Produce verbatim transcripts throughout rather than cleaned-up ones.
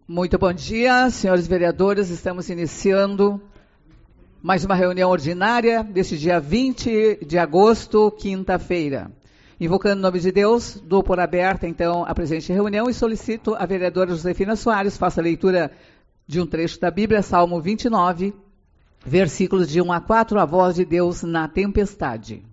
Muito bom dia, senhores vereadores. Estamos iniciando mais uma reunião ordinária deste dia vinte de agosto, quinta-feira. Invocando o nome de Deus, dou por aberta, então, a presente reunião e solicito a vereadora Josefina Soares faça a leitura de um trecho da Bíblia, Salmo vinte e nove, versículos de um a quatro, a voz de Deus na tempestade.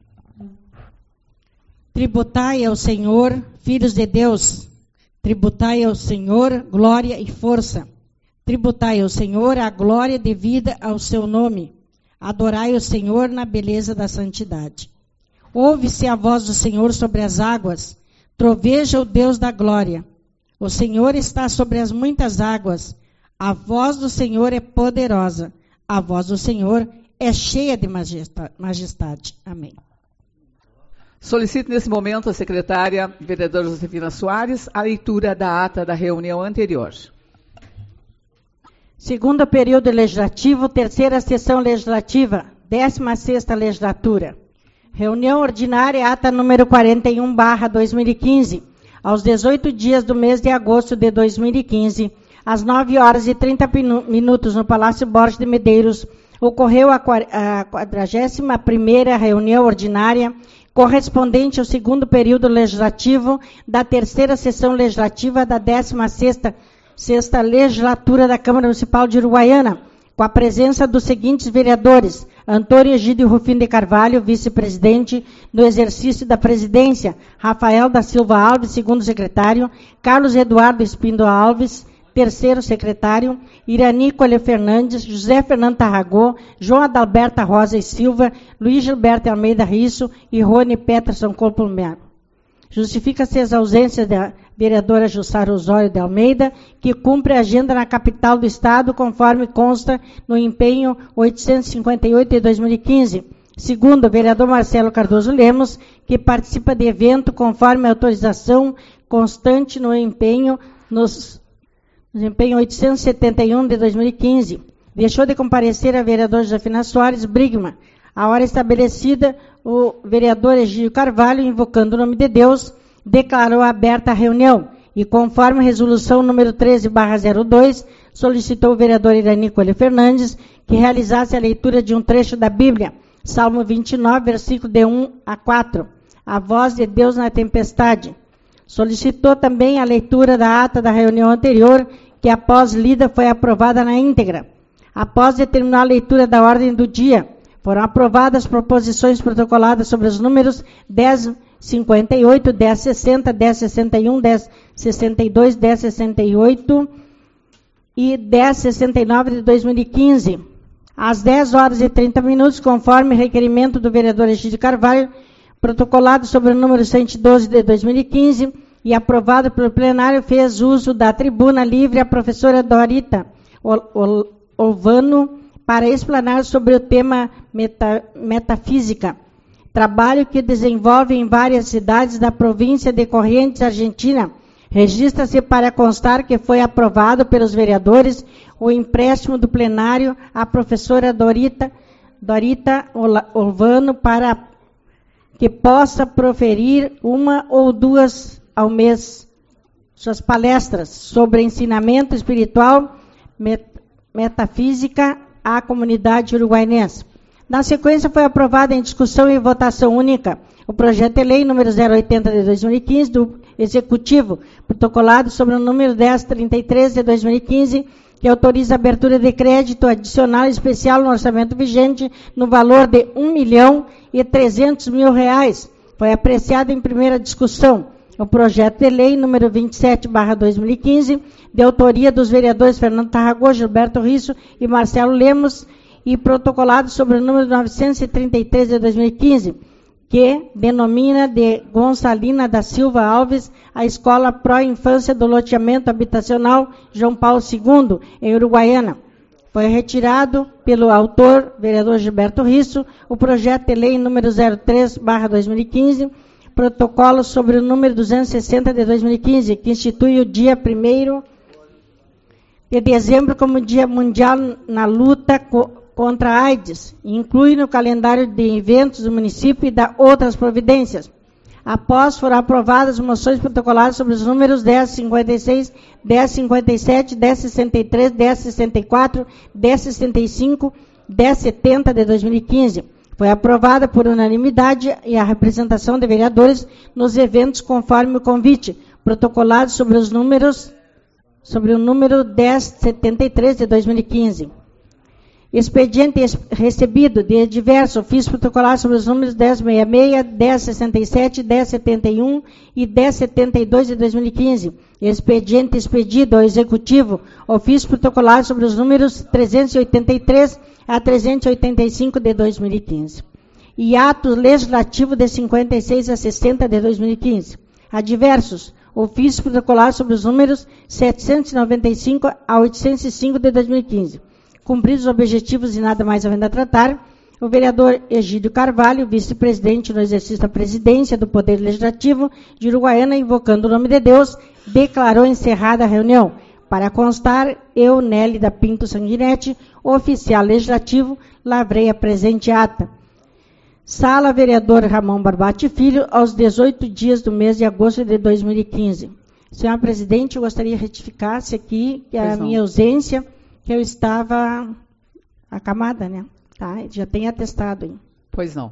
Tributai ao Senhor, filhos de Deus. Tributai ao Senhor glória e força. Tributai ao Senhor a glória devida ao seu nome. Adorai o Senhor na beleza da santidade. Ouve-se a voz do Senhor sobre as águas. Troveja o Deus da glória. O Senhor está sobre as muitas águas. A voz do Senhor é poderosa. A voz do Senhor é cheia de majestade. Amém. Solicito nesse momento a secretária vereadora Josefina Soares a leitura da ata da reunião anterior. Segundo período legislativo, terceira sessão legislativa, décima sexta legislatura. Reunião ordinária, ata número quarenta e um, barra dois mil e quinze, aos dezoito dias do mês de agosto de dois mil e quinze, às nove horas e trinta minutos no Palácio Borges de Medeiros, ocorreu a quadragésima primeira reunião ordinária correspondente ao segundo período legislativo da terceira sessão legislativa da décima sexta sexta legislatura da Câmara Municipal de Uruguaiana, com a presença dos seguintes vereadores: Antônio Egídio Rufino de Carvalho, vice-presidente do exercício da presidência; Rafael da Silva Alves, segundo secretário; Carlos Eduardo Espíndola Alves, terceiro secretário; Irani Coelho Fernandes, José Fernando Tarragó, João Adalberta Rosa e Silva, Luiz Gilberto Almeida Risso e Rony Peterson Colpomero. Justifica-se as ausências da vereadora Jussara Osório de Almeida, que cumpre a agenda na capital do Estado, conforme consta no empenho oitocentos e cinquenta e oito de dois mil e quinze. Segundo, o vereador Marcelo Cardoso Lemos, que participa de evento conforme a autorização constante no empenho nos Desempenho oitocentos e setenta e um de dois mil e quinze. Deixou de comparecer a vereadora Josefina Soares Brigman. A hora estabelecida, o vereador Egídio Carvalho, invocando o nome de Deus, declarou aberta a reunião e, conforme a resolução número treze barra zero dois, solicitou o vereador Irani Coelho Fernandes que realizasse a leitura de um trecho da Bíblia, Salmo vinte e nove, versículo de um a quatro, a voz de Deus na tempestade. Solicitou também a leitura da ata da reunião anterior, que após lida foi aprovada na íntegra. Após determinar a leitura da ordem do dia, foram aprovadas proposições protocoladas sobre os números dez cinquenta e oito, dez sessenta, dez sessenta e um, dez sessenta e dois, dez sessenta e oito e dez sessenta e nove de dois mil e quinze. Às dez horas e trinta minutos, conforme requerimento do vereador Egídio Carvalho, protocolado sobre o número cento e doze de dois mil e quinze e aprovado pelo plenário, fez uso da tribuna livre a professora Dorita Olvano para explanar sobre o tema meta, metafísica, trabalho que desenvolve em várias cidades da província de Corrientes, Argentina. Registra-se para constar que foi aprovado pelos vereadores o empréstimo do plenário à professora Dorita, Dorita Olvano para que possa proferir uma ou duas ao mês suas palestras sobre ensinamento espiritual, met, metafísica à comunidade uruguaiense. Na sequência, foi aprovado em discussão e votação única o projeto de lei número zero oitenta de dois mil e quinze do Executivo, protocolado sobre o número dez trinta e três de dois mil e quinze, que autoriza a abertura de crédito adicional especial no orçamento vigente no valor de um milhão e trezentos mil reais. Foi apreciado em primeira discussão o projeto de lei número vinte e sete barra dois mil e quinze, de autoria dos vereadores Fernando Tarragó, Gilberto Risso e Marcelo Lemos, e protocolado sobre o número novecentos e trinta e três de dois mil e quinze, que denomina de Gonçalina da Silva Alves a Escola Pró-Infância do Loteamento Habitacional João Paulo segundo, em Uruguaiana. Foi retirado pelo autor, vereador Gilberto Risso, o projeto de lei número zero três barra dois mil e quinze, protocolo sobre o número duzentos e sessenta de dois mil e quinze, que institui o dia primeiro de dezembro como Dia Mundial na luta co- contra a AIDS, e inclui no calendário de eventos do município e dá outras providências. Após foram aprovadas moções protocoladas sobre os números dez cinquenta e seis, dez cinquenta e sete, dez sessenta e três, dez sessenta e quatro, dez sessenta e cinco, dez setenta de dois mil e quinze. Foi aprovada por unanimidade e a representação de vereadores nos eventos conforme o convite, protocolado sobre os números, sobre o número dez setenta e três de dois mil e quinze. Expediente recebido de diverso ofício protocolar sobre os números dez sessenta e seis, dez sessenta e sete, dez setenta e um e dez setenta e dois de dois mil e quinze. Expediente expedido ao Executivo, ofício protocolar sobre os números trezentos e oitenta e três a trezentos e oitenta e cinco de dois mil e quinze. E ato legislativo de cinquenta e seis a sessenta de dois mil e quinze. Adversos, ofício protocolar sobre os números setecentos e noventa e cinco a oitocentos e cinco de dois mil e quinze. Cumpridos os objetivos e nada mais havendo a tratar, o vereador Egídio Carvalho, vice-presidente no exercício da presidência do Poder Legislativo de Uruguaiana, invocando o nome de Deus, declarou encerrada a reunião. Para constar, eu, Nélida Pinto Sanguinetti, oficial legislativo, lavrei a presente ata. Sala Vereador Ramon Barbati Filho, aos dezoito dias do mês de agosto de dois mil e quinze. Senhora Presidente, eu gostaria que retificasse aqui que a minha ausência, que eu estava acamada, né? Tá? Já tem atestado aí. Pois não.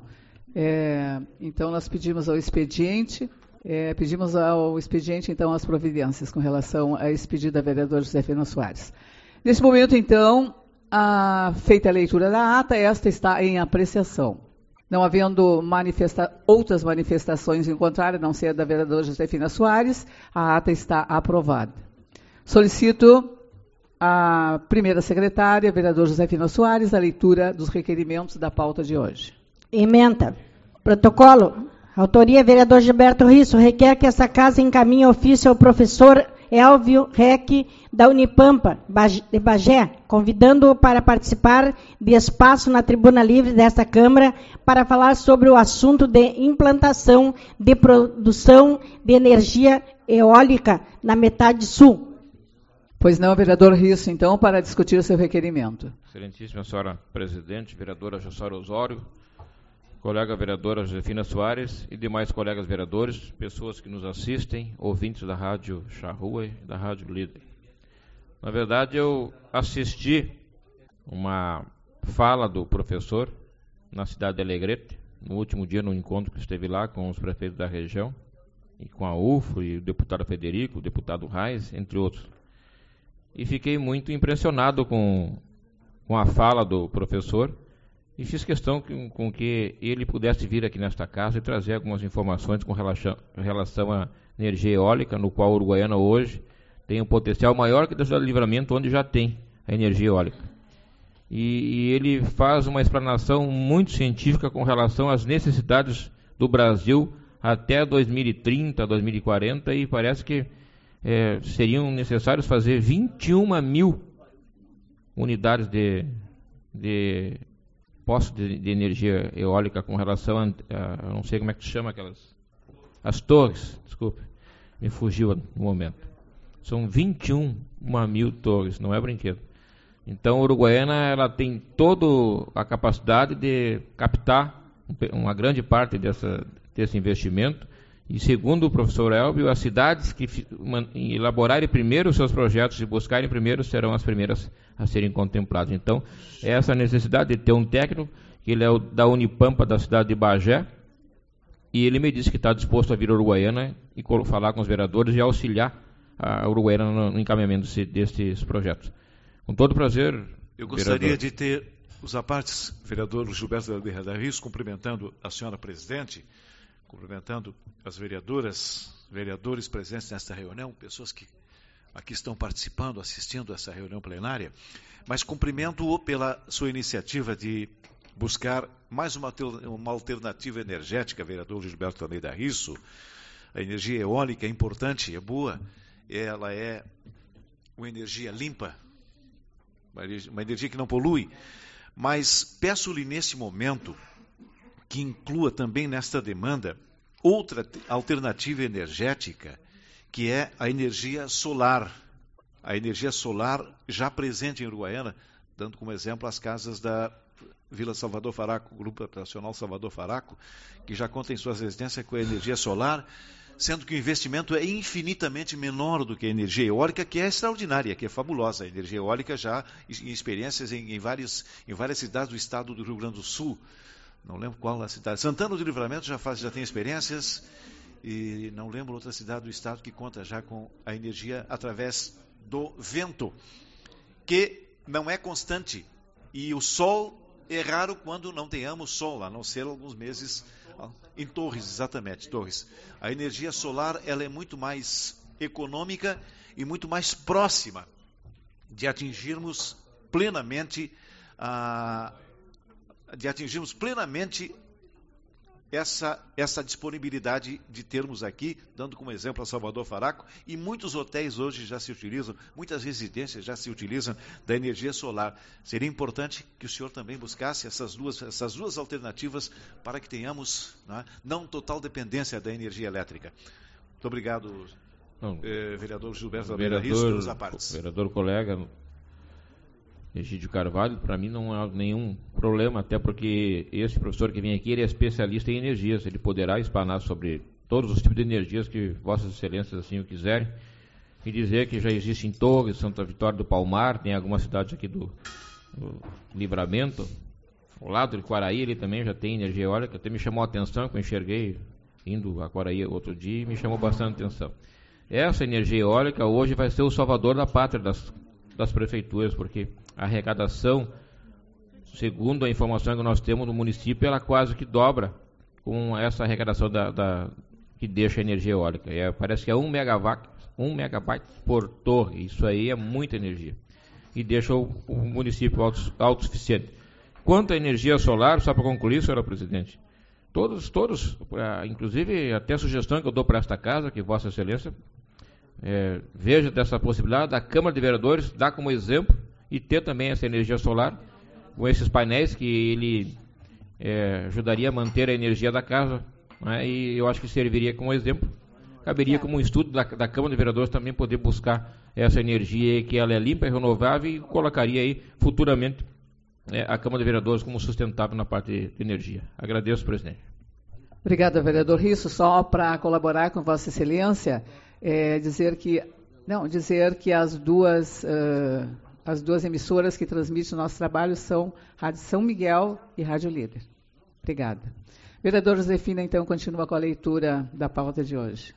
É, então, nós pedimos ao expediente, é, pedimos ao expediente, então, as providências com relação a esse pedido da vereadora Josefina Soares. Nesse momento, então, a, feita a leitura da ata, esta está em apreciação. Não havendo manifesta, outras manifestações em contrário, a não ser a da vereadora Josefina Soares, a ata está aprovada. Solicito a primeira secretária, vereadora Josefina Soares, a leitura dos requerimentos da pauta de hoje. Ementa. Protocolo. Autoria, vereador Gilberto Risso, requer que essa casa encaminhe ofício ao professor Elvio Rec, da Unipampa, de Bagé, convidando-o para participar de espaço na tribuna livre desta Câmara para falar sobre o assunto de implantação de produção de energia eólica na metade sul. Pois não, vereador Risso, então, para discutir o seu requerimento. Excelentíssima senhora presidente, vereadora Jussara Osório, colega vereadora Josefina Soares e demais colegas vereadores, pessoas que nos assistem, ouvintes da Rádio Charrua e da Rádio Líder. Na verdade, eu assisti uma fala do professor na cidade de Alegrete, no último dia, no encontro que esteve lá com os prefeitos da região, e com a U F O e o deputado Federico, o deputado Reis, entre outros. E fiquei muito impressionado com, com a fala do professor e fiz questão que, com que ele pudesse vir aqui nesta casa e trazer algumas informações com relação, relação à energia eólica, no qual a Uruguaiana hoje tem um potencial maior que da cidade de Livramento, onde já tem a energia eólica. E, e ele faz uma explanação muito científica com relação às necessidades do Brasil até dois mil e trinta, dois mil e quarenta, e parece que É, seriam necessários fazer vinte e uma mil unidades de, de postos de, de energia eólica com relação a, a, não sei como é que se chama aquelas, as torres, desculpe, me fugiu no momento. São vinte e uma mil torres, não é brinquedo. Então a Uruguaiana, ela tem toda a capacidade de captar uma grande parte dessa, desse investimento. E segundo o professor Elvio, as cidades que elaborarem primeiro os seus projetos e buscarem primeiro serão as primeiras a serem contempladas. Então, essa necessidade de ter um técnico, que ele é o da Unipampa da cidade de Bagé, e ele me disse que está disposto a vir a Uruguaiana e falar com os vereadores e auxiliar a Uruguaiana no encaminhamento desse, desses projetos. Com todo prazer, eu gostaria vereador. de ter os apartes, vereador Gilberto da Risso, cumprimentando a senhora presidente, cumprimentando as vereadoras, vereadores presentes nesta reunião, pessoas que aqui estão participando, assistindo a essa reunião plenária, mas cumprimento-o pela sua iniciativa de buscar mais uma, uma alternativa energética, vereador Gilberto Almeida Risso. A energia eólica é importante, é boa, ela é uma energia limpa, uma energia que não polui, mas peço-lhe nesse momento que inclua também nesta demanda outra alternativa energética, que é a energia solar. A energia solar já presente em Uruguaiana, dando como exemplo as casas da Vila Salvador Faraco, Grupo Operacional Salvador Faraco, que já conta em suas residências com a energia solar, sendo que o investimento é infinitamente menor do que a energia eólica, que é extraordinária, que é fabulosa. A energia eólica já em experiências em, em, vários, em várias cidades do estado do Rio Grande do Sul. Não lembro qual a cidade. Santana do Livramento já, faz, já tem experiências, e não lembro outra cidade do estado que conta já com a energia através do vento, que não é constante. E o sol é raro quando não tenhamos sol, a não ser alguns meses em Torres, exatamente, Torres. A energia solar, ela é muito mais econômica e muito mais próxima de atingirmos plenamente a, de atingirmos plenamente essa, essa disponibilidade de termos aqui, dando como exemplo a Salvador Faraco, e muitos hotéis hoje já se utilizam, muitas residências já se utilizam da energia solar. Seria importante que o senhor também buscasse essas duas, essas duas alternativas para que tenhamos, né, não total dependência da energia elétrica. Muito obrigado, não, eh, vereador Gilberto vereador, Rios, pelos apartes. Vereador colega Egídio Carvalho, para mim não há nenhum problema, até porque esse professor que vem aqui, ele é especialista em energias, ele poderá explanar sobre todos os tipos de energias que vossas excelências assim o quiserem, e dizer que já existe em Torres, Santa Vitória do Palmar, tem algumas cidades aqui do, do Livramento, ao lado de Quaraí, ele também já tem energia eólica, até me chamou a atenção, que eu enxerguei indo a Quaraí outro dia, e me chamou bastante atenção. Essa energia eólica hoje vai ser o salvador da pátria das, das prefeituras, porque a arrecadação, segundo a informação que nós temos no município, ela quase que dobra com essa arrecadação da, da, que deixa a energia eólica. É, parece que é um megawatt, um megabyte por torre. Isso aí é muita energia. E deixa o, o município autossuficiente. Quanto à energia solar, só para concluir, senhora presidente, todos, todos, inclusive até a sugestão que eu dou para esta casa, que Vossa Excelência é, veja dessa possibilidade, da Câmara de Vereadores, dá como exemplo, e ter também essa energia solar, com esses painéis que ele é, ajudaria a manter a energia da casa, né, e eu acho que serviria como exemplo. Caberia como um estudo da, da Câmara de Vereadores também poder buscar essa energia que ela é limpa e renovável, e colocaria aí futuramente é, a Câmara de Vereadores como sustentável na parte de, de energia. Agradeço, presidente. Obrigada, vereador Risso. Só para colaborar com Vossa Excelência, é, dizer que não, dizer que as duas uh, as duas emissoras que transmitem o nosso trabalho são Rádio São Miguel e Rádio Líder. Obrigada. Vereador Josefina, então, continua com a leitura da pauta de hoje.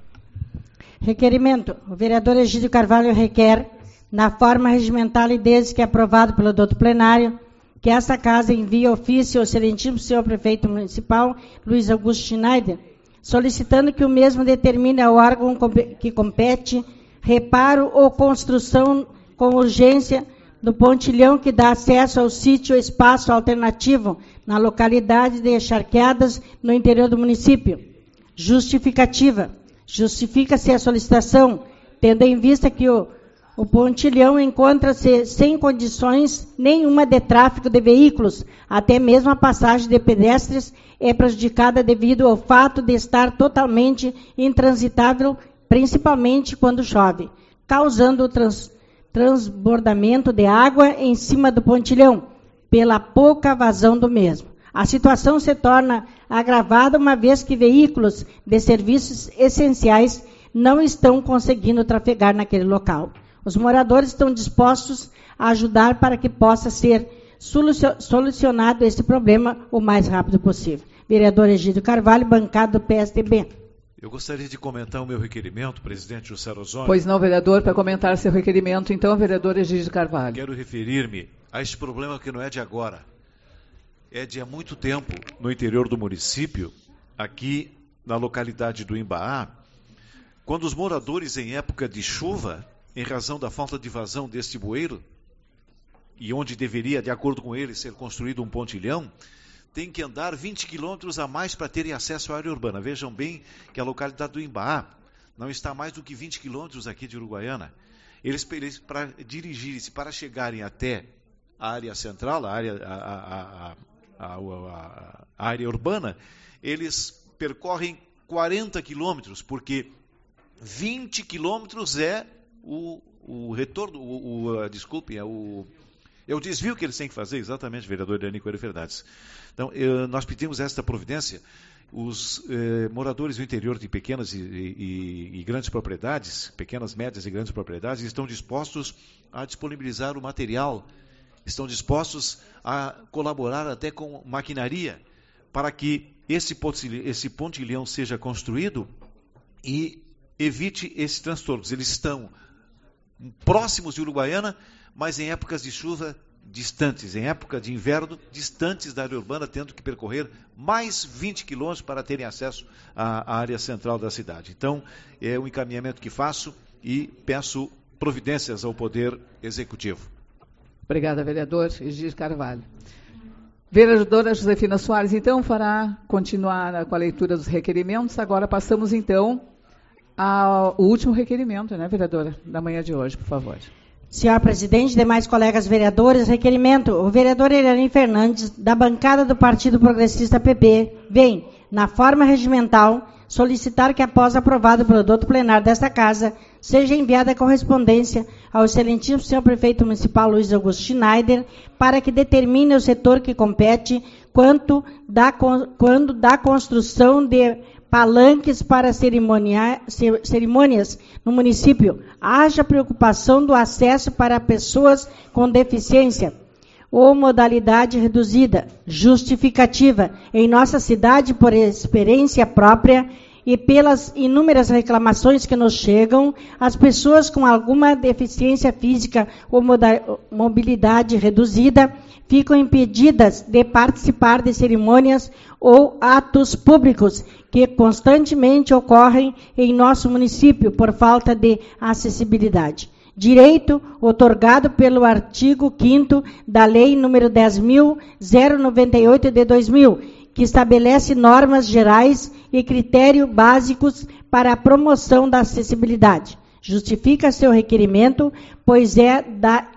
Requerimento. O vereador Egídio Carvalho requer, na forma regimental e desde que aprovado pelo doutor plenário, que esta casa envie ofício ao excelentíssimo senhor prefeito municipal, Luiz Augusto Schneider, solicitando que o mesmo determine ao órgão que compete reparo ou construção com urgência do pontilhão que dá acesso ao sítio espaço alternativo na localidade de Charqueadas, no interior do município. Justificativa. Justifica-se a solicitação, tendo em vista que o, o pontilhão encontra-se sem condições nenhuma de tráfego de veículos, até mesmo a passagem de pedestres é prejudicada devido ao fato de estar totalmente intransitável, principalmente quando chove, causando trans, transbordamento de água em cima do pontilhão, pela pouca vazão do mesmo. A situação se torna agravada uma vez que veículos de serviços essenciais não estão conseguindo trafegar naquele local. Os moradores estão dispostos a ajudar para que possa ser solucionado esse problema o mais rápido possível. Vereador Egídio Carvalho, bancada do P S D B. Eu gostaria de comentar o meu requerimento, presidente José Osório. Pois não, vereador, para comentar seu requerimento, então, vereador Egídio Carvalho. Quero referir-me a esse problema que não é de agora. É de há muito tempo no interior do município, aqui na localidade do Imbaá, quando os moradores em época de chuva, em razão da falta de vazão deste bueiro, e onde deveria, de acordo com eles, ser construído um pontilhão, tem que andar vinte quilômetros a mais para terem acesso à área urbana. Vejam bem que a localidade do Imbaá não está mais do que vinte quilômetros aqui de Uruguaiana. Eles, eles para dirigirem-se, para chegarem até a área central, a área, a, a, a, a, a, a área urbana, eles percorrem quarenta quilômetros, porque vinte quilômetros é o, o retorno, o, o, desculpem, é o, É o desvio que eles têm que fazer, exatamente, vereador Irani Coelho Fernandes. Então, eh, nós pedimos esta providência. Os eh, moradores do interior de pequenas e, e, e grandes propriedades, pequenas, médias e grandes propriedades, estão dispostos a disponibilizar o material, estão dispostos a colaborar até com maquinaria, para que esse, esse pontilhão seja construído e evite esses transtornos. Eles estão próximos de Uruguaiana, mas em épocas de chuva distantes, em época de inverno, distantes da área urbana, tendo que percorrer mais vinte quilômetros para terem acesso à, à área central da cidade. Então, é o encaminhamento que faço e peço providências ao Poder Executivo. Obrigada, vereador Egir Carvalho. Vereadora Josefina Soares, então, fará continuar com a leitura dos requerimentos. Agora passamos, então, ao último requerimento, né, vereadora, da manhã de hoje, por favor. Senhor presidente, demais colegas vereadores, requerimento. O vereador Irani Fernandes, da bancada do Partido Progressista P P, vem, na forma regimental, solicitar que, após aprovado pelo doutor plenário desta Casa, seja enviada a correspondência ao excelentíssimo senhor prefeito municipal Luiz Augusto Schneider, para que determine o setor que compete quanto da, quando da construção de palanques para cerimônias no município, haja preocupação do acesso para pessoas com deficiência ou modalidade reduzida, justificativa. Em nossa cidade, por experiência própria e pelas inúmeras reclamações que nos chegam, as pessoas com alguma deficiência física ou mobilidade reduzida ficam impedidas de participar de cerimônias ou atos públicos que constantemente ocorrem em nosso município por falta de acessibilidade. Direito otorgado pelo artigo quinto da Lei número dez mil noventa e oito de dois mil, que estabelece normas gerais e critérios básicos para a promoção da acessibilidade. Justifica seu requerimento, pois é da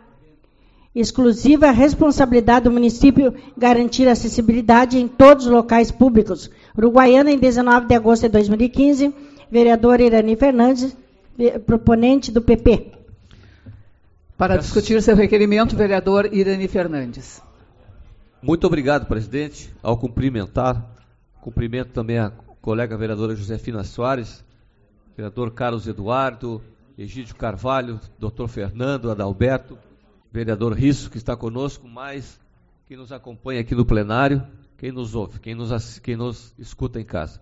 exclusiva responsabilidade do município garantir acessibilidade em todos os locais públicos. Uruguaiana, em dezenove de agosto de dois mil e quinze, vereador Irani Fernandes, proponente do P P. Para discutir seu requerimento, vereador Irani Fernandes. Muito obrigado, presidente. Ao cumprimentar, cumprimento também a colega vereadora Josefina Soares, vereador Carlos Eduardo, Egídio Carvalho, doutor Fernando, Adalberto, vereador Risso, que está conosco, mais que nos acompanha aqui no plenário, quem nos ouve, quem nos, quem nos escuta em casa.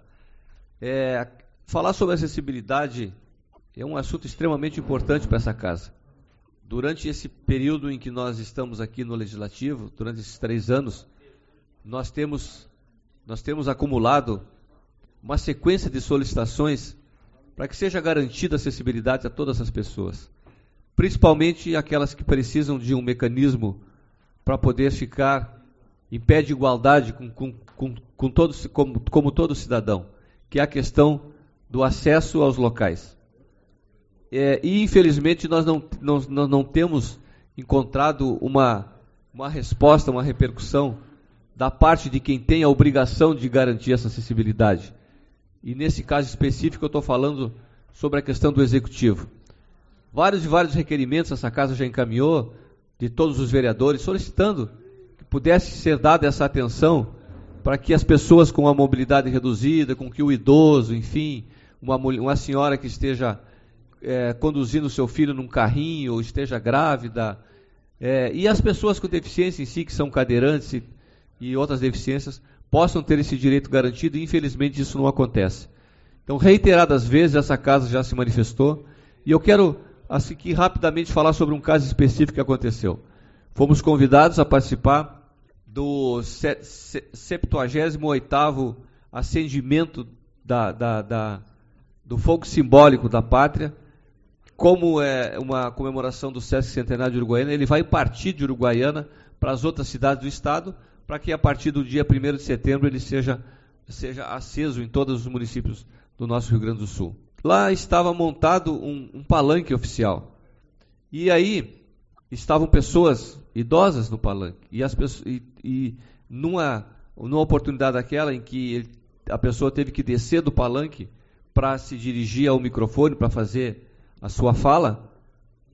É, falar sobre acessibilidade é um assunto extremamente importante para essa casa. Durante esse período em que nós estamos aqui no Legislativo, durante esses três anos, nós temos, nós temos acumulado uma sequência de solicitações para que seja garantida a acessibilidade a todas as pessoas, principalmente aquelas que precisam de um mecanismo para poder ficar em pé de igualdade com, com, com, com todos, como, como todo cidadão, que é a questão do acesso aos locais. É, e, infelizmente, nós não, não, não, não temos encontrado uma, uma resposta, uma repercussão da parte de quem tem a obrigação de garantir essa acessibilidade. E, nesse caso específico, eu estou falando sobre a questão do Executivo. Vários e vários requerimentos essa casa já encaminhou, de todos os vereadores, solicitando que pudesse ser dada essa atenção para que as pessoas com a mobilidade reduzida, com que o idoso, enfim, uma, uma senhora que esteja é, conduzindo seu filho num carrinho, ou esteja grávida, é, e as pessoas com deficiência em si, que são cadeirantes e, e outras deficiências, possam ter esse direito garantido, e infelizmente isso não acontece. Então, reiteradas vezes, essa casa já se manifestou, e eu quero assim que rapidamente falar sobre um caso específico que aconteceu. Fomos convidados a participar do septuagésimo oitavo acendimento da, da, da, do fogo simbólico da pátria, como é uma comemoração do Sesc Centenário de Uruguaiana. Ele vai partir de Uruguaiana para as outras cidades do estado, para que a partir do dia primeiro de setembro ele seja, seja aceso em todos os municípios do nosso Rio Grande do Sul. Lá estava montado um, um palanque oficial. E aí estavam pessoas idosas no palanque. E, as pessoas, e, e numa, numa oportunidade daquela em que ele, a pessoa teve que descer do palanque para se dirigir ao microfone, para fazer a sua fala,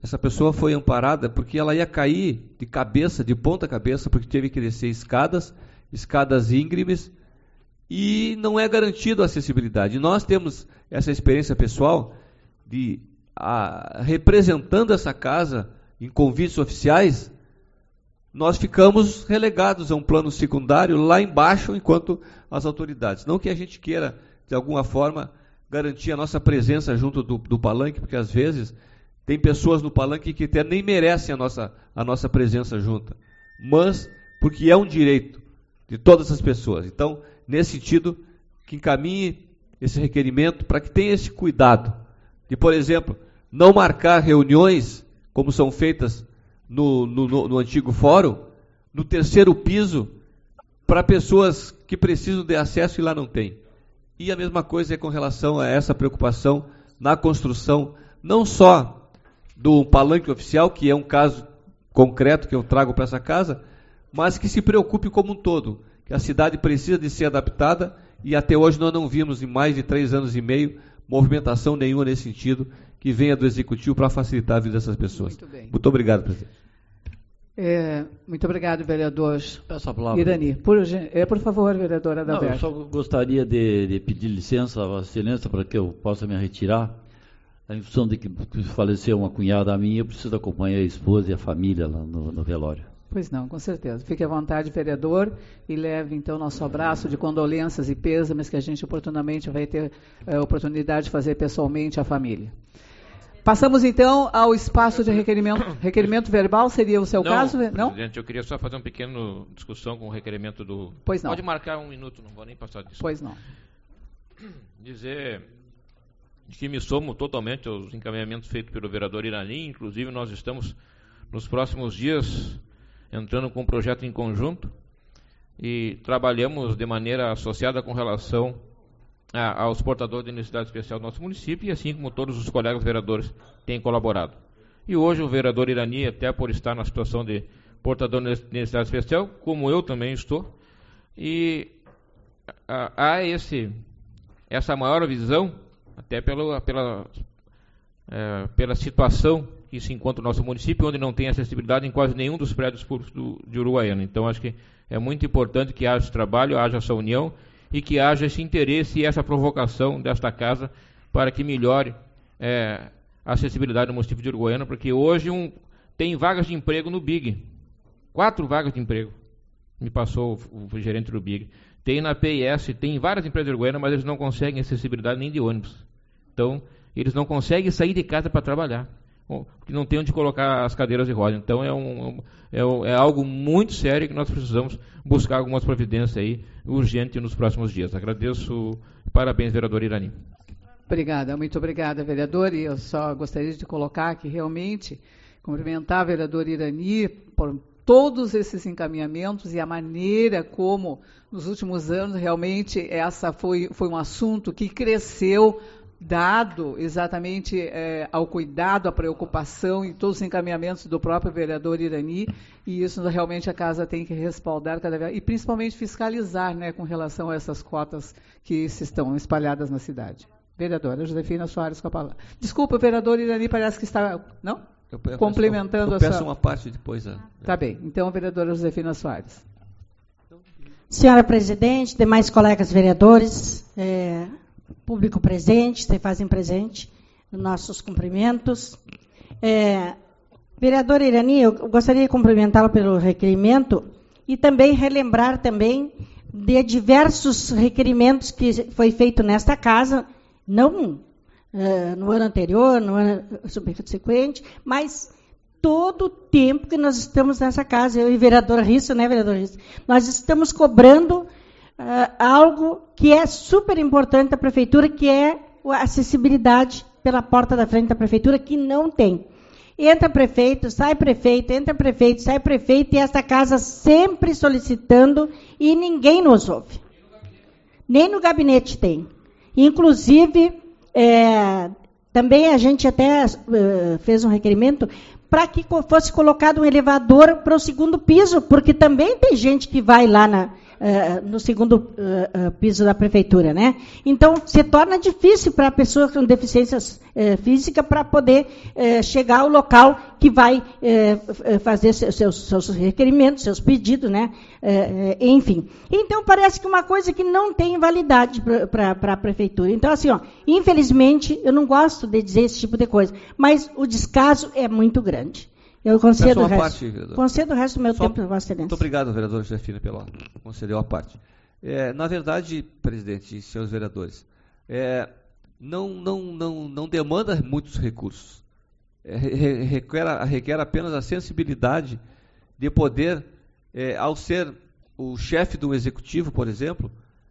essa pessoa foi amparada porque ela ia cair de cabeça, de ponta cabeça, porque teve que descer escadas, escadas íngremes, e não é garantido a acessibilidade. Nós temos essa experiência pessoal de, a, representando essa casa em convites oficiais, nós ficamos relegados a um plano secundário lá embaixo, enquanto as autoridades. Não que a gente queira, de alguma forma, garantir a nossa presença junto do, do palanque, porque às vezes tem pessoas no palanque que até nem merecem a nossa, a nossa presença junta, mas porque é um direito de todas as pessoas. Então, nesse sentido, que encaminhe esse requerimento para que tenha esse cuidado de, por exemplo, não marcar reuniões, como são feitas no, no, no, no antigo fórum, no terceiro piso, para pessoas que precisam de acesso e lá não tem. E a mesma coisa é com relação a essa preocupação na construção, não só do palanque oficial, que é um caso concreto que eu trago para essa casa, mas que se preocupe como um todo, que a cidade precisa de ser adaptada, e até hoje nós não vimos, em mais de três anos e meio, movimentação nenhuma nesse sentido, que venha do Executivo para facilitar a vida dessas pessoas. Muito bem. Muito obrigado, presidente. É, muito obrigado, vereador Peço a palavra. Irani. Por, é, por favor, vereadora Adalberto. Não, eu só gostaria de, de pedir licença à Vossa Excelência para que eu possa me retirar. Em função de que faleceu uma cunhada minha, eu preciso acompanhar a esposa e a família lá no, no velório. Pois não, com certeza. Fique à vontade, vereador, e leve então nosso abraço de condolências e pêsames que a gente oportunamente vai ter a oportunidade de fazer pessoalmente à família. Passamos então ao espaço de requerimento. Requerimento verbal seria o seu não, caso? Não, presidente, eu queria só fazer uma pequena discussão com o requerimento do... Pois não. Pode marcar um minuto, não vou nem passar disso. Pois não. Dizer que me somo totalmente aos encaminhamentos feitos pelo vereador Irani. Inclusive, nós estamos, nos próximos dias, entrando com um projeto em conjunto e trabalhamos de maneira associada com relação a, aos portadores de necessidade especial do nosso município, e assim como todos os colegas vereadores têm colaborado. E hoje o vereador Irani, até por estar na situação de portador de necessidade especial, como eu também estou, e há esse, essa maior visão, até pela, pela, é, pela situação que se encontra no nosso município, onde não tem acessibilidade em quase nenhum dos prédios públicos do, de Uruguaiana. Então, acho que é muito importante que haja esse trabalho, haja essa união e que haja esse interesse e essa provocação desta casa para que melhore é, a acessibilidade no município de Uruguaiana, porque hoje um, tem vagas de emprego no B I G. Quatro vagas de emprego, me passou o, o gerente do B I G. Tem na P I S, tem várias empresas de Uruguaiana, mas eles não conseguem acessibilidade nem de ônibus. Então, eles não conseguem sair de casa para trabalhar, porque não tem onde colocar as cadeiras de roda. Então, é, um, é, é algo muito sério que nós precisamos buscar algumas providências aí, urgente nos próximos dias. Agradeço, parabéns, vereador Irani. Obrigada, muito obrigada, vereador. E eu só gostaria de colocar que realmente cumprimentar o vereador Irani por todos esses encaminhamentos e a maneira como, nos últimos anos, realmente essa foi, foi um assunto que cresceu, dado exatamente é, ao cuidado, à preocupação e todos os encaminhamentos do próprio vereador Irani, e isso realmente a casa tem que respaldar cada vez, e principalmente fiscalizar, né, com relação a essas cotas que se estão espalhadas na cidade. Vereadora Josefina Soares com a palavra. Desculpa, o vereador Irani parece que está... Não? Eu peço, complementando eu peço a sua... uma parte depois. A... Tá bem. Então, a vereadora Josefina Soares. Senhora presidente, demais colegas vereadores, é, público presente, se fazem presente, nossos cumprimentos. É, vereador Irani, eu gostaria de cumprimentá-lo pelo requerimento e também relembrar também de diversos requerimentos que foi feito nesta casa, não uh, no ano anterior, no ano subsequente, mas todo o tempo que nós estamos nessa casa, eu e vereadora Risso, né, vereadora Risso? Nós estamos cobrando uh, algo que é super importante da prefeitura, que é a acessibilidade pela porta da frente da prefeitura, que não tem. Entra prefeito, sai prefeito, entra prefeito, sai prefeito, e esta casa sempre solicitando, e ninguém nos ouve. Nem no gabinete tem. Inclusive, é, também a gente até uh, fez um requerimento para que fosse colocado um elevador para o segundo piso, porque também tem gente que vai lá na, uh, no segundo uh, uh, piso da prefeitura, né? Então, se torna difícil para a pessoa com deficiência uh, física para poder uh, chegar ao local que vai uh, fazer seus, seus requerimentos, seus pedidos, né? Uh, enfim. Então, parece que uma coisa que não tem validade para a prefeitura. Então, assim, ó, infelizmente, eu não gosto de dizer esse tipo de coisa, mas o descaso é muito grande. Eu concedo o resto. Parte, concedo o resto do meu Só, tempo, Vossa Excelência. Muito obrigado, vereadora Josefina, pela concedeu a parte. É, na verdade, presidente e senhores vereadores, é, não, não, não, não demanda muitos recursos. É, requer, requer apenas a sensibilidade de poder, é, ao ser o chefe do executivo, por exemplo,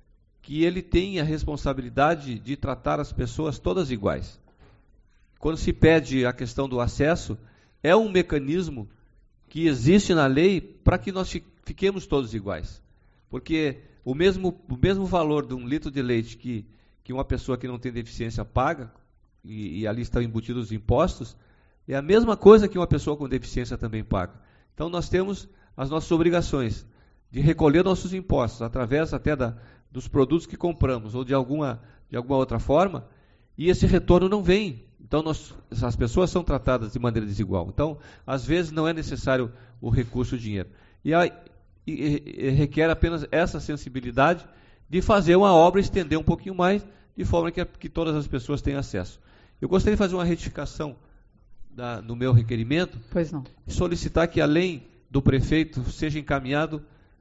que ele tenha a responsabilidade de tratar as pessoas todas iguais. Quando se pede a questão do acesso, é um mecanismo que existe na lei para que nós fiquemos todos iguais. Porque o mesmo, o mesmo valor de um litro de leite que, que uma pessoa que não tem deficiência paga, e, e ali estão embutidos os impostos, é a mesma coisa que uma pessoa com deficiência também paga. Então nós temos as nossas obrigações de recolher nossos impostos, através até da, dos produtos que compramos, ou de alguma, de alguma outra forma, e esse retorno não vem. Então, nós, as pessoas são tratadas de maneira desigual. Então, às vezes, não é necessário o recurso, o dinheiro. E, a, e, e requer apenas essa sensibilidade de fazer uma obra, estender um pouquinho mais, de forma que, que todas as pessoas tenham acesso. Eu gostaria de fazer uma retificação da, no meu requerimento. Pois não. E solicitar que, além do prefeito, seja encaminhado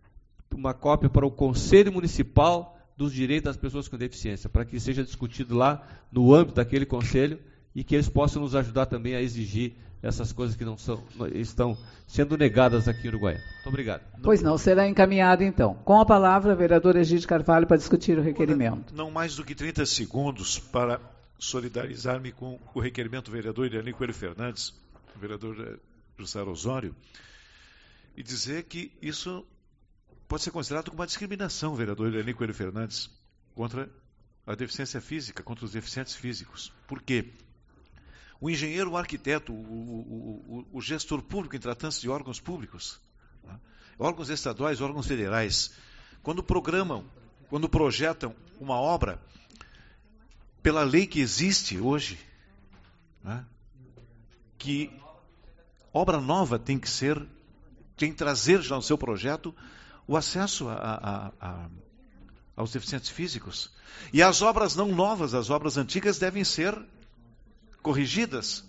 uma cópia para o Conselho Municipal dos Direitos das Pessoas com Deficiência, para que seja discutido lá no âmbito daquele conselho, e que eles possam nos ajudar também a exigir essas coisas que não são, estão sendo negadas aqui em Uruguaiana. Muito obrigado. Pois não, será encaminhado então. Com a palavra, a vereadora Egídio Carvalho para discutir o requerimento. Não mais do que trinta segundos para solidarizar-me com o requerimento do vereador Irani Coelho Fernandes, o vereador José Osório, e dizer que isso pode ser considerado como uma discriminação, vereador Irani Coelho Fernandes, contra a deficiência física, contra os deficientes físicos. Por quê? O engenheiro, o arquiteto, o, o, o, o gestor público em tratando-se de órgãos públicos, né? Órgãos estaduais, órgãos federais, quando programam, quando projetam uma obra, pela lei que existe hoje, né? Que obra nova tem que ser, tem que trazer já no seu projeto o acesso a, a, a, aos deficientes físicos. E as obras não novas, as obras antigas devem ser corrigidas.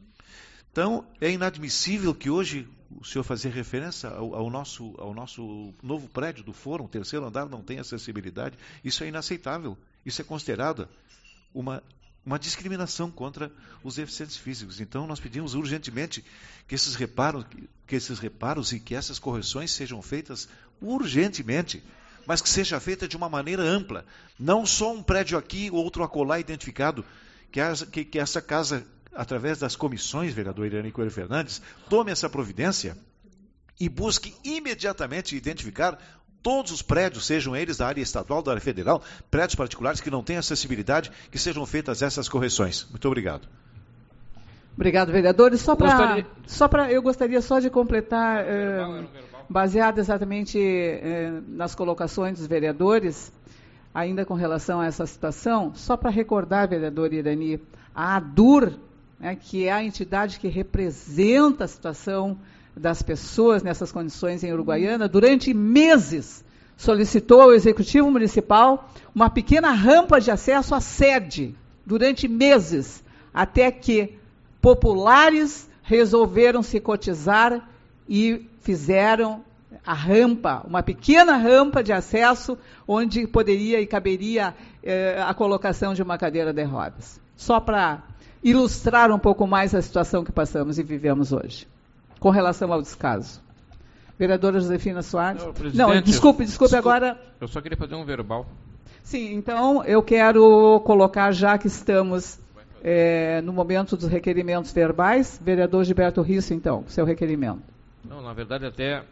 Então, é inadmissível que hoje o senhor fazer referência ao, ao, nosso, ao nosso novo prédio do Fórum, o terceiro andar, não tem acessibilidade. Isso é inaceitável. Isso é considerado uma, uma discriminação contra os deficientes físicos. Então, nós pedimos urgentemente que esses reparos, que esses reparos e que essas correções sejam feitas urgentemente, mas que seja feita de uma maneira ampla. Não só um prédio aqui, outro acolá identificado. Que, as, que, que essa casa, através das comissões, vereador Irani Coelho Fernandes, tome essa providência e busque imediatamente identificar todos os prédios, sejam eles da área estadual, da área federal, prédios particulares que não têm acessibilidade, que sejam feitas essas correções. Muito obrigado. Obrigado, vereadores. Só para, gostaria... só para, eu gostaria só de completar, eh, baseado exatamente eh, nas colocações dos vereadores, ainda com relação a essa situação, só para recordar, vereador Irani, a ADUR, né, que é a entidade que representa a situação das pessoas nessas condições em Uruguaiana, durante meses solicitou ao Executivo Municipal uma pequena rampa de acesso à sede, durante meses, até que populares resolveram se cotizar e fizeram a rampa, uma pequena rampa de acesso, onde poderia e caberia eh, a colocação de uma cadeira de rodas. Só para ilustrar um pouco mais a situação que passamos e vivemos hoje, com relação ao descaso. Vereadora Josefina Soares. Não, Não desculpe, desculpe agora. Eu só queria fazer um verbal. Sim, então eu quero colocar, já que estamos eh, no momento dos requerimentos verbais, vereador Gilberto Risso, então, seu requerimento. Não, na verdade, até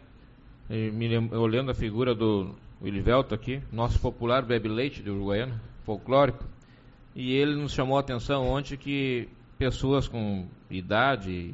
me olhando a figura do Wilvelto aqui, nosso popular bebe leite de Uruguaiana, folclórico, e ele nos chamou a atenção ontem que pessoas com idade,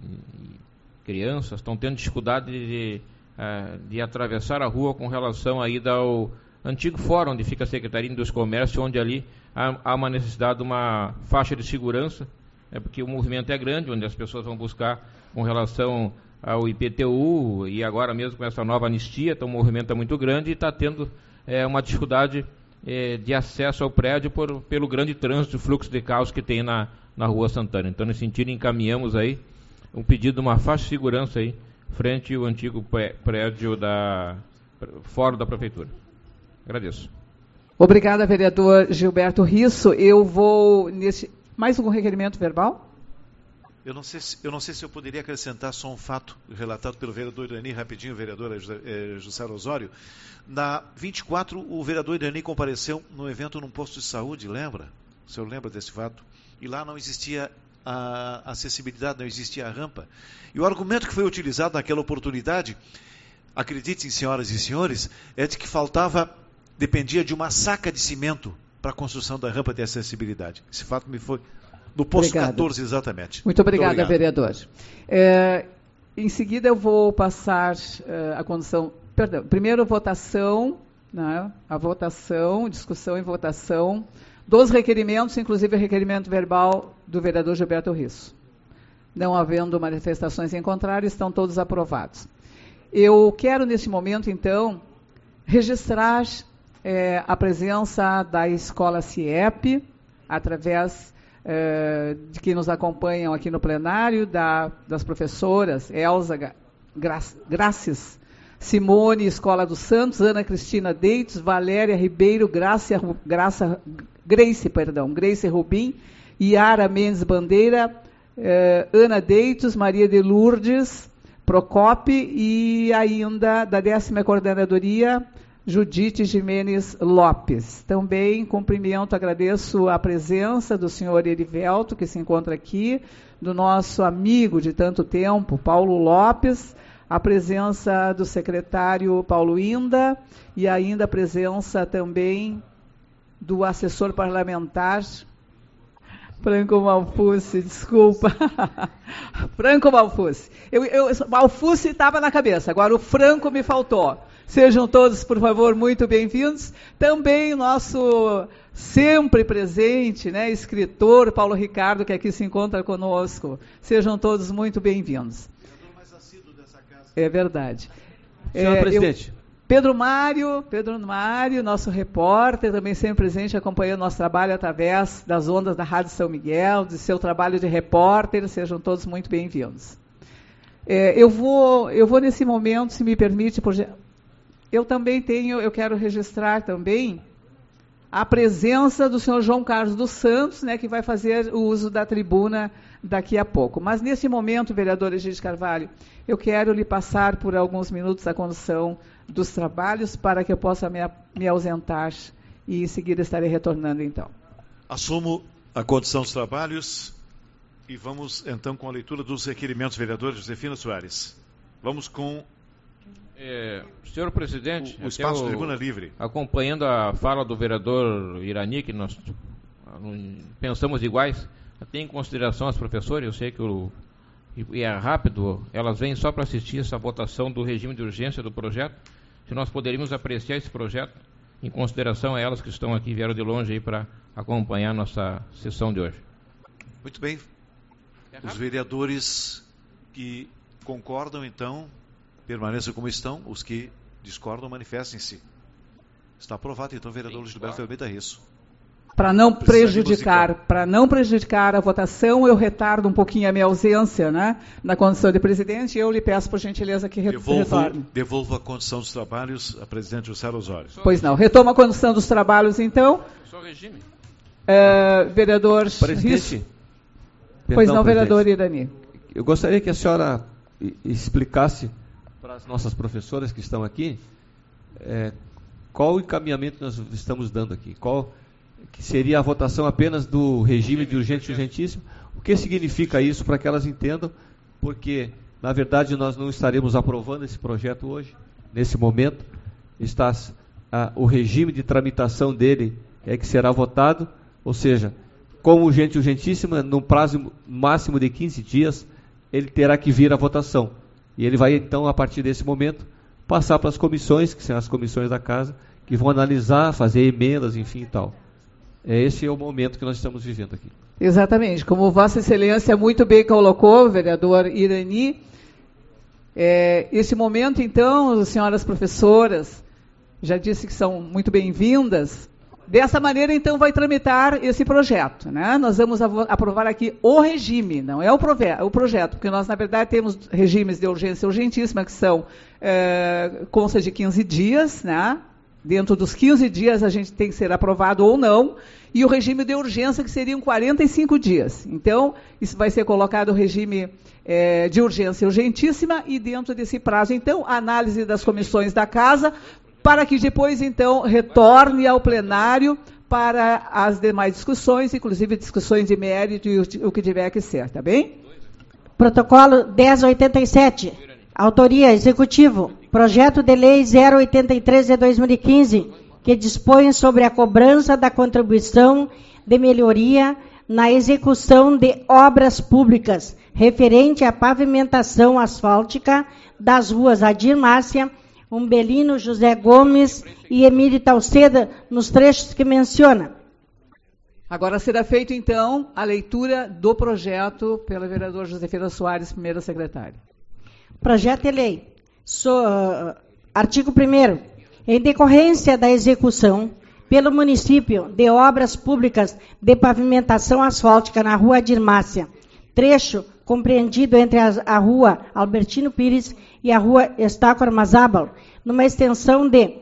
crianças, estão tendo dificuldade de, de atravessar a rua com relação à ida ao, antigo fórum onde fica a Secretaria de Indústria e Comércio, onde ali há, há uma necessidade de uma faixa de segurança, é porque o movimento é grande, onde as pessoas vão buscar com relação ao I P T U, e agora mesmo com essa nova anistia, então o movimento é muito grande e está tendo é, uma dificuldade é, de acesso ao prédio por, pelo grande trânsito, fluxo de carros que tem na, na Rua Santana. Então, nesse sentido, encaminhamos aí um pedido de uma faixa de segurança aí, frente ao antigo prédio da Fórum da Prefeitura. Agradeço. Obrigada, vereador Gilberto Risso. Eu vou nesse mais algum requerimento verbal? Eu não sei se eu não sei se eu poderia acrescentar só um fato relatado pelo vereador Irani, rapidinho, vereadora eh, Jussara Osório. Na vinte e quatro, o vereador Irani compareceu num evento num posto de saúde, lembra? O senhor lembra desse fato? E lá não existia a acessibilidade, não existia a rampa. E o argumento que foi utilizado naquela oportunidade, acreditem, senhoras e senhores, é de que faltava, dependia de uma saca de cimento para a construção da rampa de acessibilidade. Esse fato me foi no posto Obrigada. catorze, exatamente. Muito obrigada, Muito obrigado. vereador. É, em seguida, eu vou passar uh, a condição... Perdão, primeiro, votação, né, a votação, discussão e votação dos requerimentos, inclusive o requerimento verbal do vereador Gilberto Risso. Não havendo manifestações em contrário, estão todos aprovados. Eu quero, nesse momento, então, registrar é, a presença da Escola CIEP, através é, de quem nos acompanham aqui no plenário, da, das professoras Elza Gra Graces, Simone, Escola dos Santos, Ana Cristina Deitos, Valéria Ribeiro, Graça, Graça, Grace, perdão, Grace Rubim, Yara Mendes Bandeira, eh, Ana Deitos, Maria de Lourdes, Procope e ainda da décima Coordenadoria, Judite Jimenez Lopes. Também cumprimento, agradeço a presença do senhor Erivelto, que se encontra aqui, do nosso amigo de tanto tempo, Paulo Lopes, a presença do secretário Paulo Inda e ainda a presença também do assessor parlamentar Franco Malfucci, desculpa. Franco Malfucci. Eu, eu, Malfucci estava na cabeça, agora o Franco me faltou. Sejam todos, por favor, muito bem-vindos. Também o nosso sempre presente, né, escritor Paulo Ricardo, que aqui se encontra conosco. Sejam todos muito bem-vindos. É verdade. Senhor é, presidente. Eu, Pedro Mário, Pedro Mário, nosso repórter, também sempre presente, acompanhando nosso trabalho através das ondas da Rádio São Miguel, de seu trabalho de repórter, sejam todos muito bem-vindos. É, eu vou, eu vou nesse momento, se me permite, por, eu também tenho, eu quero registrar também a presença do senhor João Carlos dos Santos, né, que vai fazer o uso da tribuna daqui a pouco. Mas, nesse momento, vereador Egídio Carvalho, eu quero lhe passar por alguns minutos a condução dos trabalhos para que eu possa me, me ausentar e, em seguida, estarei retornando, então. Assumo a condução dos trabalhos e vamos, então, com a leitura dos requerimentos, vereador Josefina Soares. Vamos com... É, senhor presidente, o, o espaço de tribuna livre. Acompanhando a fala do vereador Irani, que nós pensamos iguais, tem em consideração as professoras, eu sei que o, e é rápido, elas vêm só para assistir essa votação do regime de urgência do projeto, se nós poderíamos apreciar esse projeto em consideração a elas que estão aqui, vieram de longe aí para acompanhar a nossa sessão de hoje. Muito bem. É os vereadores que concordam, então, permaneçam como estão, os que discordam, manifestem-se. Está aprovado, então, vereador Luiz Gilberto Almeida Risso. Para não prejudicar, para não prejudicar a votação, eu retardo um pouquinho a minha ausência, né, na condição de presidente, e eu lhe peço, por gentileza, que devolvo, retorne. Devolvo a condição dos trabalhos a presidente Jussara Osório. Pois não. Retomo a condição dos trabalhos, então. Só regime. É, vereador Presidente. Risso. Pois não, presidente. vereador Irani. Eu gostaria que a senhora explicasse para as nossas professoras que estão aqui é, qual o encaminhamento nós estamos dando aqui, qual que seria a votação apenas do regime de urgente e urgentíssimo, o que significa isso para que elas entendam, porque na verdade nós não estaremos aprovando esse projeto hoje, nesse momento, está a, o regime de tramitação dele é que será votado, ou seja, como urgente e urgentíssima, num prazo máximo de quinze dias, ele terá que vir à votação. E ele vai, então, a partir desse momento, passar para as comissões, que são as comissões da casa, que vão analisar, fazer emendas, enfim e tal. É, esse é o momento que nós estamos vivendo aqui. Exatamente. Como Vossa Excelência muito bem colocou, vereador Irani, é, esse momento, então, senhoras professoras, já disse que são muito bem-vindas. Dessa maneira, então, vai tramitar esse projeto, né? Nós vamos aprovar aqui o regime, não é o, prove- o projeto, porque nós, na verdade, temos regimes de urgência urgentíssima, que são, é, consta de quinze dias, né? Dentro dos quinze dias a gente tem que ser aprovado ou não, e o regime de urgência, que seriam quarenta e cinco dias. Então, isso vai ser colocado o regime é, de urgência urgentíssima, e dentro desse prazo, então, a análise das comissões da Casa, para que depois, então, retorne ao plenário para as demais discussões, inclusive discussões de mérito e o que tiver que ser, tá bem? Protocolo dez oitenta e sete. Autoria, Executivo. Projeto de Lei zero oitenta e três de dois mil e quinze, que dispõe sobre a cobrança da contribuição de melhoria na execução de obras públicas, referente à pavimentação asfáltica das ruas Adir Márcia, Umbelino José Gomes e Emílio Talceda, nos trechos que menciona. Agora será feita, então, a leitura do projeto pela vereadora Josefina Soares, primeira secretária. Projeto de lei. So, uh, artigo primeiro. Em decorrência da execução pelo município de obras públicas de pavimentação asfáltica na rua Adir Márcia, trecho compreendido entre a, a rua Albertino Pires e a rua Estácio Armazábal, numa extensão de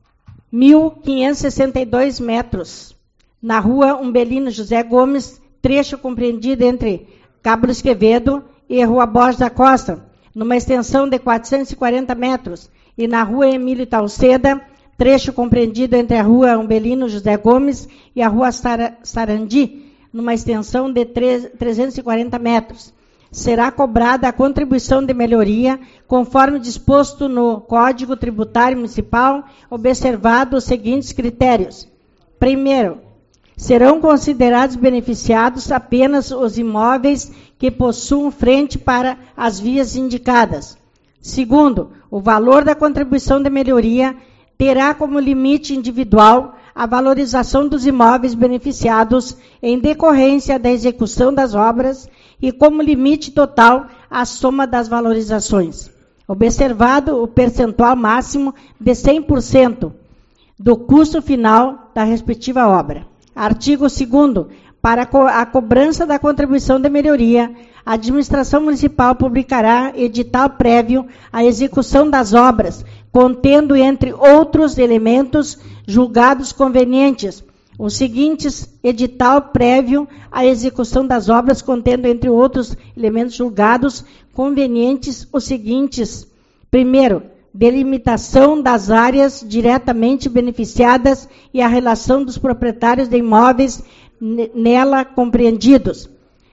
mil quinhentos e sessenta e dois metros. Na rua Umbelino José Gomes, trecho compreendido entre Cabo Esquevedo e rua Borges da Costa, numa extensão de quatrocentos e quarenta metros. E na rua Emílio Talceda, trecho compreendido entre a rua Umbelino José Gomes e a rua Sar- Sarandi, numa extensão de trezentos e quarenta metros. Será cobrada a contribuição de melhoria, conforme disposto no Código Tributário Municipal, observado os seguintes critérios. Primeiro, serão considerados beneficiados apenas os imóveis que possuam frente para as vias indicadas. Segundo, o valor da contribuição de melhoria terá como limite individual a valorização dos imóveis beneficiados em decorrência da execução das obras e como limite total a soma das valorizações, observado o percentual máximo de cem por cento do custo final da respectiva obra. Artigo segundo. Para a cobrança da contribuição de melhoria, a administração municipal publicará edital prévio à execução das obras, contendo, entre outros elementos julgados convenientes, os seguintes: edital prévio à execução das obras, contendo, entre outros elementos julgados convenientes, os seguintes. Primeiro, delimitação das áreas diretamente beneficiadas e a relação dos proprietários de imóveis nela compreendidos.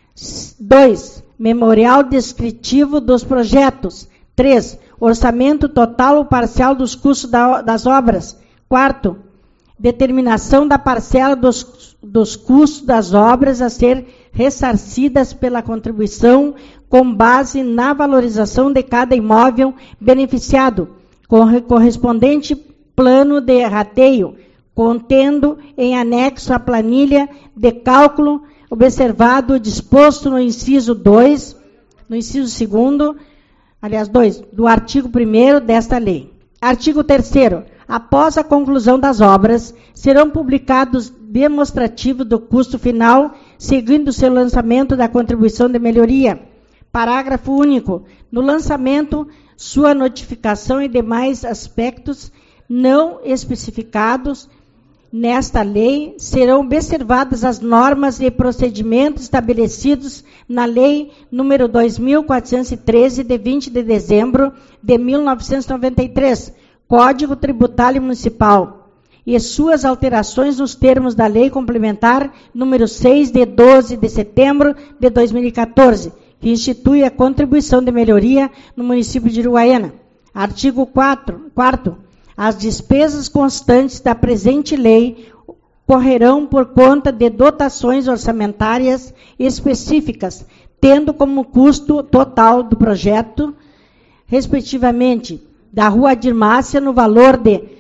Dois, memorial descritivo dos projetos. Três, orçamento total ou parcial dos custos da, das obras. Quarto, determinação da parcela dos, dos custos das obras a ser ressarcidas pela contribuição com base na valorização de cada imóvel beneficiado, com correspondente plano de rateio, contendo em anexo a planilha de cálculo observado o disposto no inciso dois, no inciso segundo, aliás, dois, do artigo primeiro desta lei. Artigo terceiro. Após a conclusão das obras, serão publicados demonstrativos do custo final, seguindo o seu lançamento da contribuição de melhoria. Parágrafo único. No lançamento, sua notificação e demais aspectos não especificados nesta lei serão observadas as normas e procedimentos estabelecidos na Lei número dois mil quatrocentos e treze, de vinte de dezembro de mil novecentos e noventa e três, Código Tributário Municipal, e suas alterações nos termos da Lei Complementar número seis, de doze de setembro de dois mil e quatorze, que institui a contribuição de melhoria no município de Uruguaiana. Artigo quatro, quarto. As despesas constantes da presente lei correrão por conta de dotações orçamentárias específicas, tendo como custo total do projeto, respectivamente, da Rua Adir Márcia, no valor de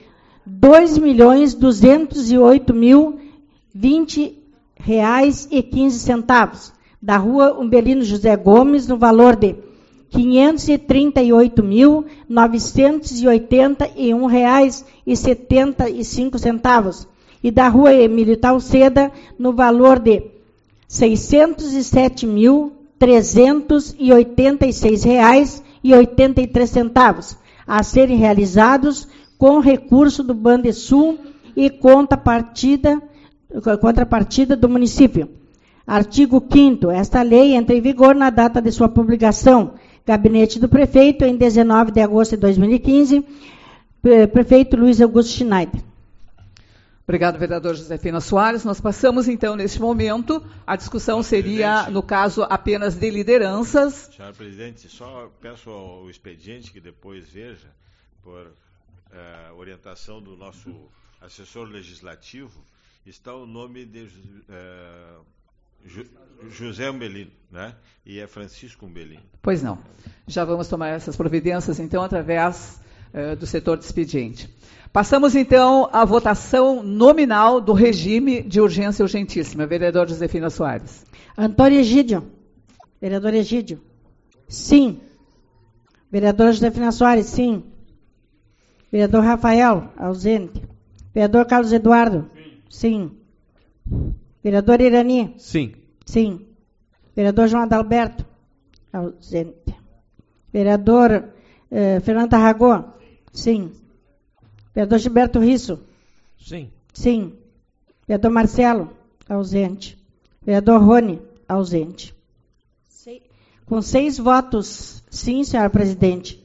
dois milhões duzentos e oito mil vinte reais e quinze centavos. Da Rua Umbelino José Gomes, no valor de quinhentos e trinta e oito mil novecentos e oitenta e um reais e setenta e cinco centavos. E da Rua Emílio Talceda, no valor de seiscentos e sete mil trezentos e oitenta e seis reais e oitenta e três centavos, a serem realizados com recurso do Bandesul e contrapartida, contrapartida do município. Artigo quinto. Esta lei entra em vigor na data de sua publicação. Gabinete do Prefeito, em dezenove de agosto de dois mil e quinze. Prefeito Luiz Augusto Schneider. Obrigado, vereador Josefina Soares. Nós passamos, então, neste momento. A discussão seria, no caso, apenas de lideranças. Senhor presidente, só peço ao expediente que depois veja, por uh, orientação do nosso assessor legislativo, está o nome de uh, Ju, José Umbelino, né? E é Francisco Umbelino. Pois não. Já vamos tomar essas providências, então, através uh, do setor de expediente. Passamos, então, à votação nominal do regime de urgência urgentíssima. Vereador Josefina Soares. Antônio Egídio. Vereador Egídio. Sim. Vereador Josefina Soares, sim. Vereador Rafael, ausente. Vereador Carlos Eduardo. Sim. Sim. Vereador Irani. Sim. Sim. Vereador João Adalberto. Ausente. Vereador eh, Fernando Tarragó. Sim. Vereador Gilberto Risso. Sim. Sim. Vereador Marcelo. Ausente. Vereador Rony. Ausente. Se... Com seis votos, sim, senhora presidente.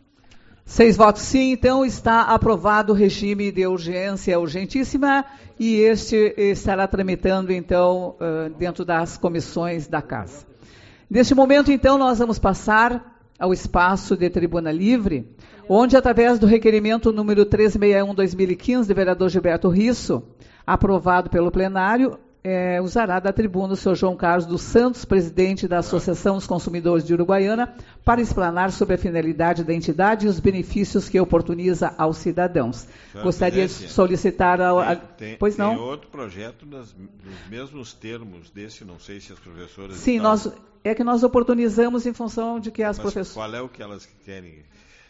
Seis votos sim, então está aprovado o regime de urgência urgentíssima e este estará tramitando, então, dentro das comissões da Casa. Neste momento, então, nós vamos passar ao espaço de tribuna livre, onde, através do requerimento número trezentos e sessenta e um barra dois mil e quinze, do vereador Gilberto Risso, aprovado pelo plenário, É, usará da tribuna o senhor João Carlos dos Santos, presidente da Associação dos Consumidores de Uruguaiana, para explanar sobre a finalidade da entidade e os benefícios que oportuniza aos cidadãos. Senhora Gostaria de solicitar... A, a, tem, tem, pois não? Tem outro projeto nos mesmos termos desse, não sei se as professoras... Sim, estão... nós, é que nós oportunizamos em função de que as professoras... Qual é o que elas querem...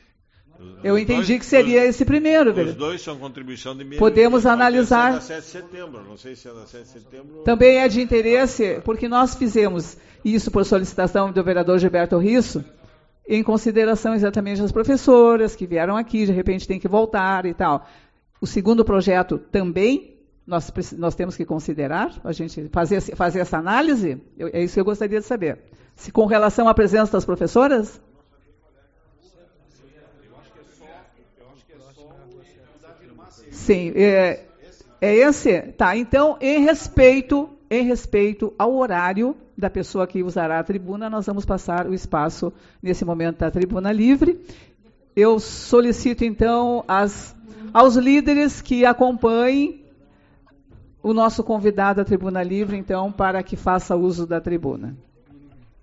Eu entendi que seria esse primeiro, velho. Os dois são contribuição de meio. Podemos analisar. É da sete de setembro, não sei se é da sete de setembro. Também é de interesse, porque nós fizemos isso por solicitação do vereador Gilberto Risso, em consideração exatamente das professoras que vieram aqui, de repente tem que voltar e tal. O segundo projeto também nós, nós temos que considerar, a gente fazer, fazer essa análise, eu, é isso que eu gostaria de saber. Se com relação à presença das professoras... Sim, é, é esse? Tá, então, em respeito, em respeito ao horário da pessoa que usará a tribuna, nós vamos passar o espaço, nesse momento, da tribuna livre. Eu solicito, então, as, aos líderes que acompanhem o nosso convidado à tribuna livre, então, para que faça uso da tribuna.